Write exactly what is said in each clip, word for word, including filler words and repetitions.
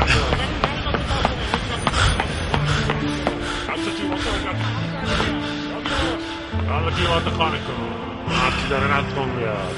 حالا دیوات خانه کن هرچی داره نتکن بیاد.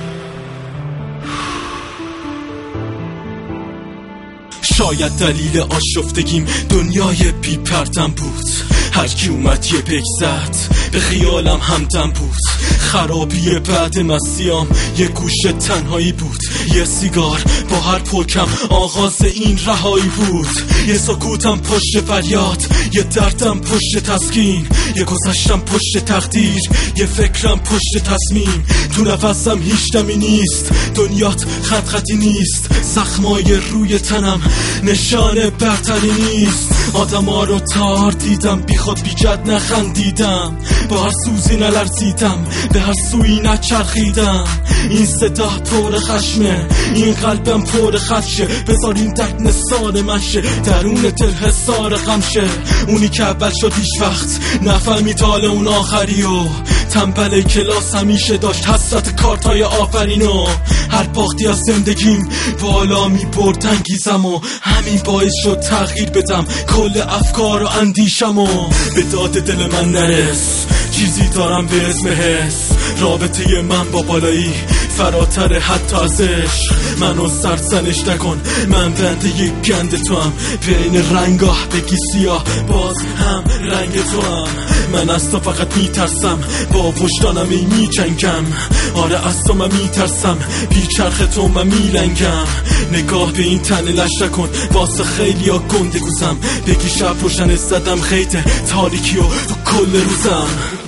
شاید دلیل آشفتگیم دنیای بی پرتم بود، هر کی اومد یه پک زد به خیالم همدم بود. خرابی بعد مسیام یه گوشه تنهایی بود، یه سیگار با هر پکم آغاز این رهایی بود. یه سکوتم پشت فریاد، یه دردم پشت تسکین، یه گذشتم پشت تقدیر، یه فکرم پشت تصمیم. تو نفسم هیچ دمی نیست، دنیات خط خطی نیست، زخمای روی تنم نشان برتری نیست. آدم ها رو تار دیدم، بی خود بی جد نخندیدم، با هر سوزی نلرزیدم، به هر سوی نچرخیدم. این صدا پر خشمه، این قلبم پر خدشه، بذار این درد نثار من شه، درون دل حصار غم شه. اونی که اول شد هیچ وقت نفهمید حال اون آخری و تنبل کلاس همیشه داشت حسرت کارتای آفرینو. هر باختی از زندگیم بالا می برد انگیزم و همین باعث شد تغییر بدم کل افکار و اندیشم و به داد دل من نرس. چیزی دارم به اسم حس، رابطه من با بالایی فراتر حتی از عشق. منو سرزنش نکن، من بنده یک گند تو هم، بین رنگاه بگی سیاه باز هم رنگ تو هم. من از تو فقط میترسم، با وجدانم ای میجنگم. آره از تو من میترسم، بیچرخ تو من میلنگم. نگاه به این تن لش نکن، واسه خیلی ها گنده گوزم، بگی شب روشن زدم خیته تاریکی و تو کل روزم.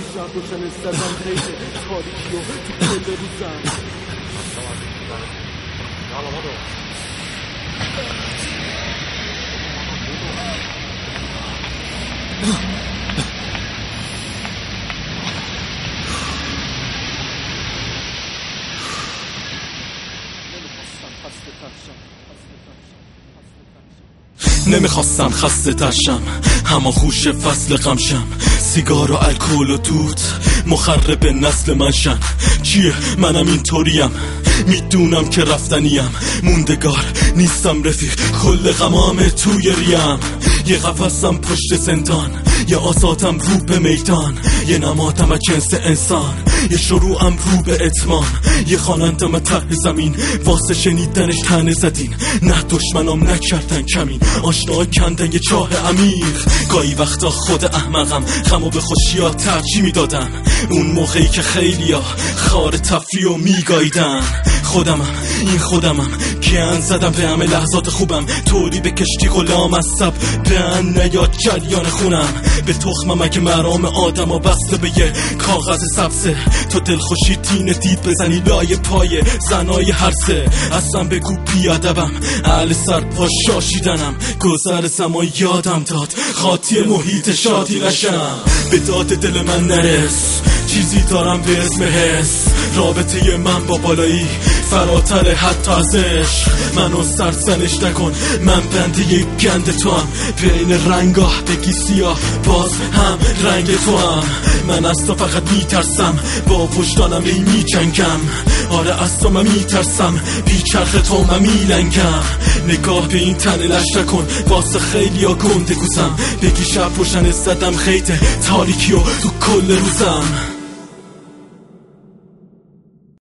نمیخواستم خسته ترشم، همان خوش فصل غمشم، سیگار و الکل و دود مخرب نسل من شن. چیه منم اینطوریم، میدونم که رفتنیم، موندگار نیستم رفیق، کل غمام توی ریم. یه قفصم پشت زندان، یه آزادم رو به میدان، یه نمادم از جنس انسان، یه شروعم رو به اتمام، یه خوانندم ته زمین، واسه شنیدنش تنه زدین، نه دشمنام نکردن کمین، آشنا کندن یه چاه عمیق. گاهی وقتا خود احمقم غمو به خوشیا ترجیح میدادم، اون موقعی که خیلیا خار تفریح و میگایدن. خودمم این خودمم که ان زدم به همه لحظات خوبم، طوری به کشتی غلام از سب به ان نیاد جریان خونم. به تخمم اگه مرام آدم ها بسته به یه کاغذ سبزه، تو دلخوشی تین دید بزنی لای پای زنای هرسه. اصلا بگو بیادبم، اهل سر پا شاشیدنم، گذر زمان یادم داد خاطی محیط شادی نشم. به داد دل من نرس، چیزی دارم به اسم حس، رابطه من با بالایی فراتر حتی از عشق. منو سرزنش نکن، من بنده یک گند تو هم، بین رنگاه بگی سیاه باز هم رنگ تو هم. من از تو فقط میترسم، با وجدانم ای میجنگم. آره از تو من میترسم، بیچرخ تو من میلنگم. نگاه به این تن لش نکن، واسه خیلی ها گنده گوزم، بگی شب روشن زدم خیته تاریکی و تو کل روزم.